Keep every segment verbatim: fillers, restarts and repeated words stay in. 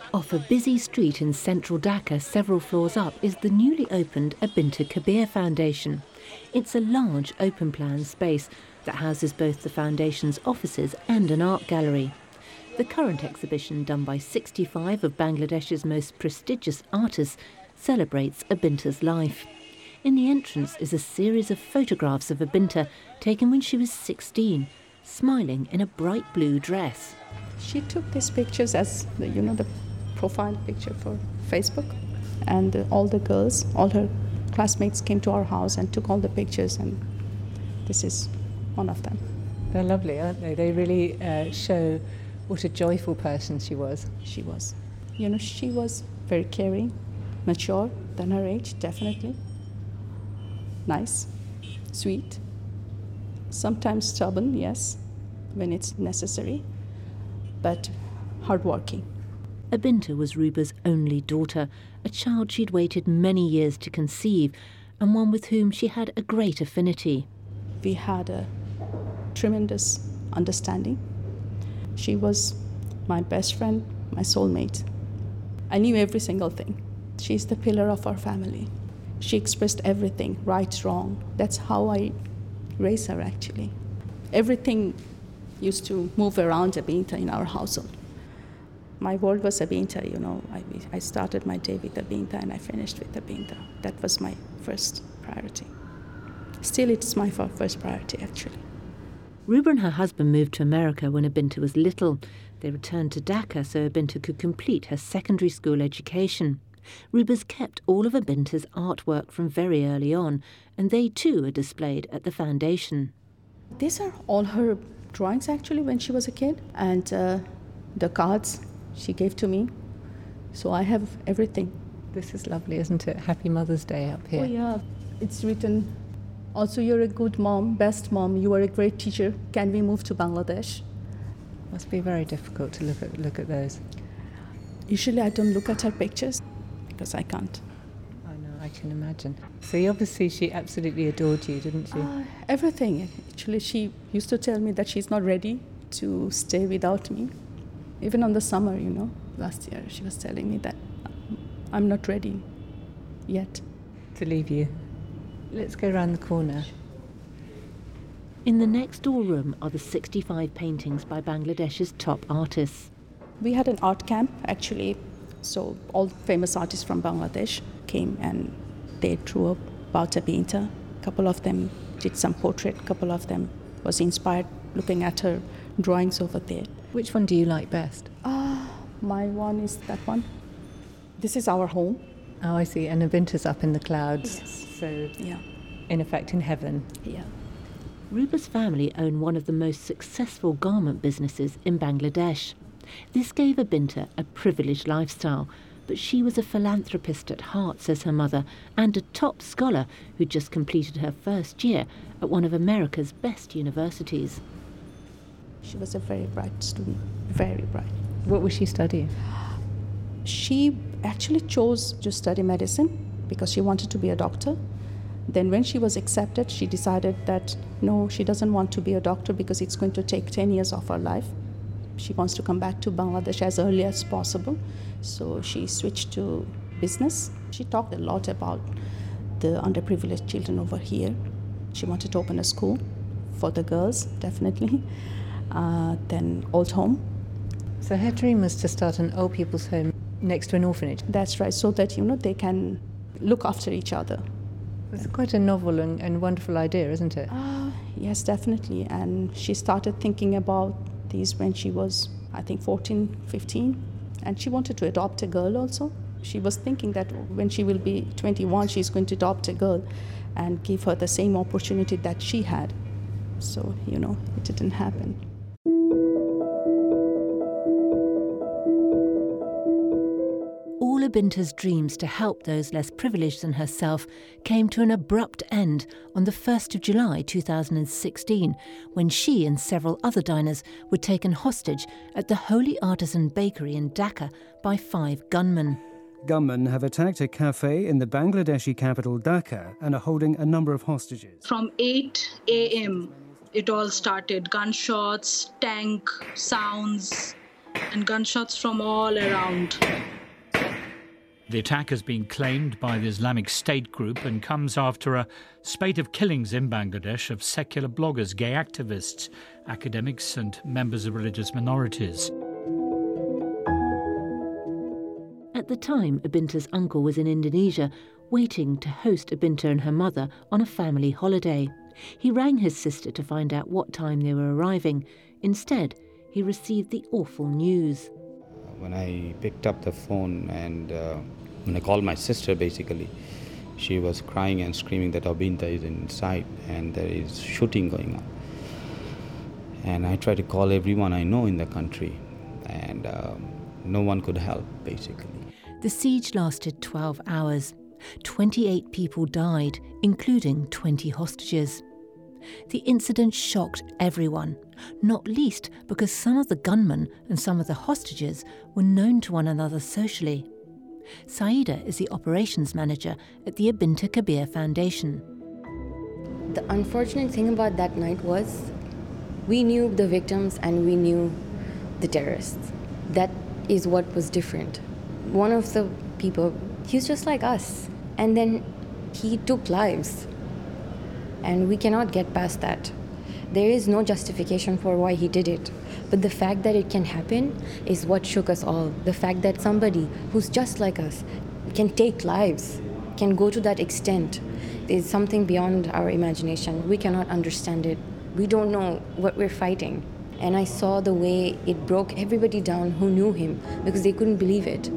Off a busy street in central Dhaka, several floors up, is the newly opened Abinta Kabir Foundation. It's a large open-plan space that houses both the foundation's offices and an art gallery. The current exhibition, done by sixty-five of Bangladesh's most prestigious artists, celebrates Abinta's life. In the entrance is a series of photographs of Abinta taken when she was sixteen, smiling in a bright blue dress. She took these pictures as, the, you know, the profile picture for Facebook. And uh, all the girls, all her classmates came to our house and took all the pictures, and this is one of them. They're lovely, aren't they? They really uh, show what a joyful person she was. She was. You know, she was very caring, mature than her age, definitely. Nice, sweet, sometimes stubborn, yes, when it's necessary, but hardworking. Abinta was Ruba's only daughter, a child she'd waited many years to conceive, and one with whom she had a great affinity. We had a tremendous understanding. She was my best friend, my soulmate. I knew every single thing. She's the pillar of our family. She expressed everything, right, wrong. That's how I raised her, actually. Everything used to move around Abinta in our household. My world was Abinta, you know. I, I started my day with Abinta and I finished with Abinta. That was my first priority. Still, it's my first priority, actually. Ruba and her husband moved to America when Abinta was little. They returned to Dhaka so Abinta could complete her secondary school education. Ruba's kept all of Abinta's artwork from very early on, and they too are displayed at the foundation. These are all her drawings, actually, when she was a kid, and uh, the cards she gave to me. So I have everything. This is lovely, isn't it? Happy Mother's Day up here. Oh, yeah. It's written, also, you're a good mom, best mom, you are a great teacher. Can we move to Bangladesh? Must be very difficult to look at look at those. Usually I don't look at her pictures because I can't. I know, I can imagine. So obviously she absolutely adored you, didn't she? Uh, everything. Actually, she used to tell me that she's not ready to stay without me. Even on the summer, you know, last year, she was telling me that I'm not ready yet. To leave you. Let's go round the corner. In the next door room are the sixty-five paintings by Bangladesh's top artists. We had an art camp, actually, so all famous artists from Bangladesh came and they drew about Abinta. A couple of them did some portrait, a couple of them was inspired looking at her drawings over there. Which one do you like best? Ah, uh, my one is that one. This is our home. Oh, I see. And Abinta's up in the clouds. Yes. So, yeah. in effect, in heaven. Yeah. Ruba's family own one of the most successful garment businesses in Bangladesh. This gave Abinta a privileged lifestyle, but she was a philanthropist at heart, says her mother, and a top scholar who just completed her first year at one of America's best universities. She was a very bright student, very bright. What was she studying? She actually chose to study medicine because she wanted to be a doctor. Then when she was accepted, she decided that no, she doesn't want to be a doctor because it's going to take ten years of her life. She wants to come back to Bangladesh as early as possible. So she switched to business. She talked a lot about the underprivileged children over here. She wanted to open a school for the girls, definitely. Uh, then old home. So her dream was to start an old people's home next to an orphanage? That's right, so that, you know, they can look after each other. It's quite a novel and, and wonderful idea, isn't it? Uh, yes, definitely. And she started thinking about these when she was, I think, fourteen, fifteen. And she wanted to adopt a girl also. She was thinking that when she will be twenty-one, she's going to adopt a girl and give her the same opportunity that she had. So, you know, it didn't happen. All Abinta's dreams to help those less privileged than herself came to an abrupt end on the first of July two thousand sixteen, when she and several other diners were taken hostage at the Holy Artisan Bakery in Dhaka by five gunmen. Gunmen have attacked a cafe in the Bangladeshi capital Dhaka and are holding a number of hostages. From eight a.m. it all started. Gunshots, tank sounds, and gunshots from all around. The attack has been claimed by the Islamic State group and comes after a spate of killings in Bangladesh of secular bloggers, gay activists, academics and members of religious minorities. At the time, Abinta's uncle was in Indonesia, waiting to host Abinta and her mother on a family holiday. He rang his sister to find out what time they were arriving. Instead, he received the awful news. When I picked up the phone and uh, when I called my sister, basically, she was crying and screaming that Abinta is inside and there is shooting going on. And I tried to call everyone I know in the country, and um, no one could help, basically. The siege lasted twelve hours. twenty-eight people died, including twenty hostages. The incident shocked everyone, not least because some of the gunmen and some of the hostages were known to one another socially. Saida is the operations manager at the Abinta Kabir Foundation. The unfortunate thing about that night was we knew the victims and we knew the terrorists. That is what was different. One of the people, he was just like us, and then he took lives. And we cannot get past that. There is no justification for why he did it. But the fact that it can happen is what shook us all. The fact that somebody who's just like us can take lives, can go to that extent, is something beyond our imagination. We cannot understand it. We don't know what we're fighting. And I saw the way it broke everybody down who knew him because they couldn't believe it.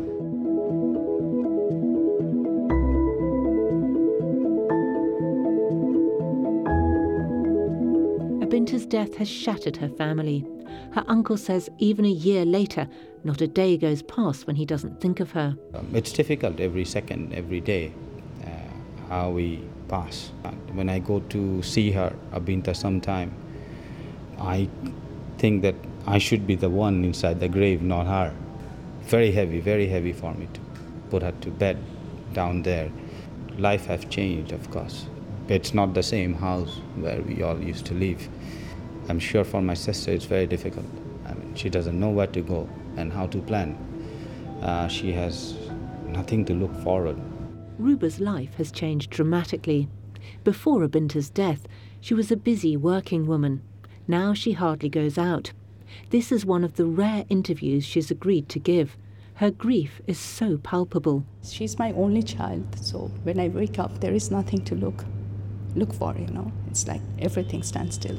Abinta's death has shattered her family. Her uncle says even a year later, not a day goes past when he doesn't think of her. Um, it's difficult every second, every day, uh, how we pass. When I go to see her, Abinta, sometime, I think that I should be the one inside the grave, not her. Very heavy, very heavy for me to put her to bed down there. Life has changed, of course. It's not the same house where we all used to live. I'm sure for my sister it's very difficult. I mean, she doesn't know where to go and how to plan. Uh, she has nothing to look forward. Ruba's life has changed dramatically. Before Abinta's death, she was a busy working woman. Now she hardly goes out. This is one of the rare interviews she's agreed to give. Her grief is so palpable. She's my only child, so when I wake up, there is nothing to look look for, you know. It's like everything stands still.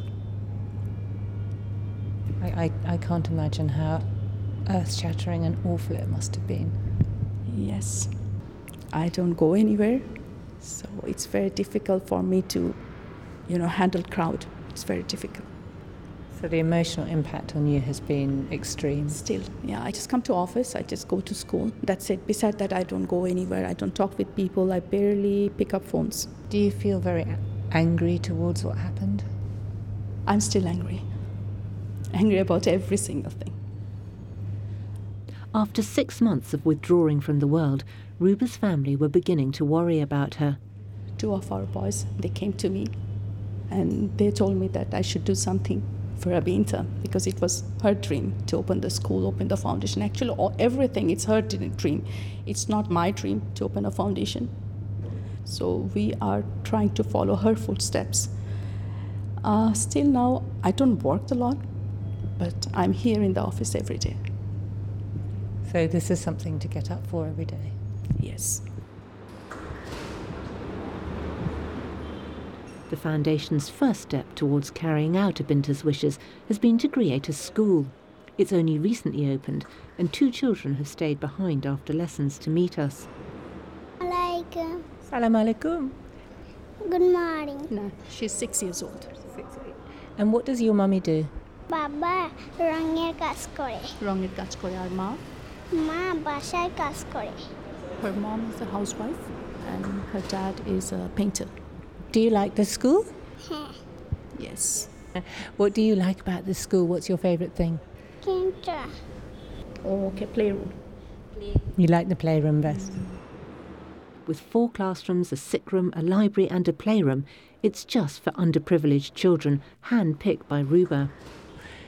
I, I, I can't imagine how earth-shattering and awful it must have been. Yes. I don't go anywhere, so it's very difficult for me to, you know, handle crowd. It's very difficult. So the emotional impact on you has been extreme. Still, yeah. I just come to office, I just go to school. That's it. Besides that, I don't go anywhere. I don't talk with people. I barely pick up phones. Do you feel very angry towards what happened? I'm still angry. Angry about every single thing. After six months of withdrawing from the world, Ruba's family were beginning to worry about her. Two of our boys, they came to me and they told me that I should do something for Abinta because it was her dream to open the school, open the foundation. Actually, all, everything, it's her dream. It's not my dream to open a foundation. So we are trying to follow her footsteps. Uh, still now, I don't work a lot, but I'm here in the office every day. So this is something to get up for every day? Yes. The Foundation's first step towards carrying out Abinta's wishes has been to create a school. It's only recently opened, and two children have stayed behind after lessons to meet us. Alaikum. Salam alaikum. Good morning. No, she's six years old. Six, and what does your mummy do? Baba রঙের কাজ করে রঙের কাজ করে আর মা মা বাসায় কাজ করে Her mom is a housewife and her dad is a painter. Do you like the school? হ্যাঁ Yes. What do you like about the school? What's your favourite thing? কিন্তু Oh, okay, playroom. You like the playroom best? With four classrooms, a sick room, a library and a playroom, it's just for underprivileged children, hand-picked by Ruba.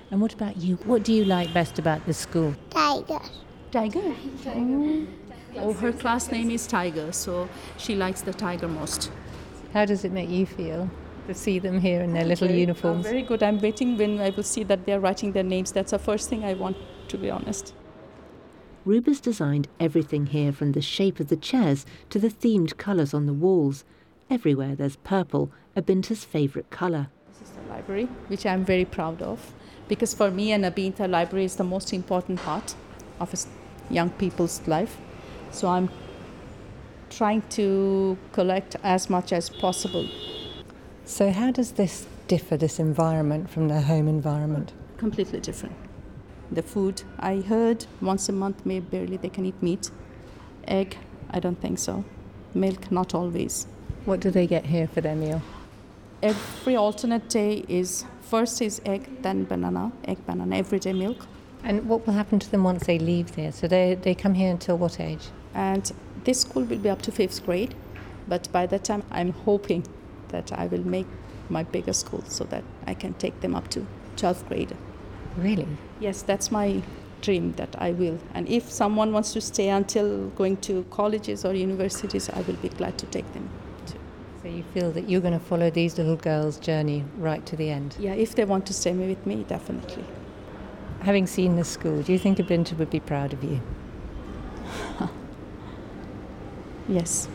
And what about you? What do you like best about the school? Tiger. Tiger? Oh. oh, her class name is Tiger, so she likes the tiger most. How does it make you feel to see them here in their little very, uniforms? Uh, very good. I'm waiting when I will see that they're writing their names. That's the first thing I want, to be honest. Ruba's designed everything here, from the shape of the chairs to the themed colours on the walls. Everywhere there's purple, Abinta's favourite colour. This is the library, which I'm very proud of, because for me and Abinta, library is the most important part of a young people's life. So I'm trying to collect as much as possible. So how does this differ, this environment, from their home environment? Completely different. The food, I heard once a month, maybe barely they can eat meat. Egg, I don't think so. Milk, not always. What do they get here for their meal? Every alternate day is, first is egg, then banana, egg, banana, everyday milk. And what will happen to them once they leave there? So they, they come here until what age? And this school will be up to fifth grade, but by that time I'm hoping that I will make my bigger school so that I can take them up to twelfth grade. Really? Yes, that's my dream, that I will. And if someone wants to stay until going to colleges or universities, I will be glad to take them too. So you feel that you're going to follow these little girls' journey right to the end? Yeah, if they want to stay with me, definitely. Having seen the school, do you think Abinta would be proud of you? Yes.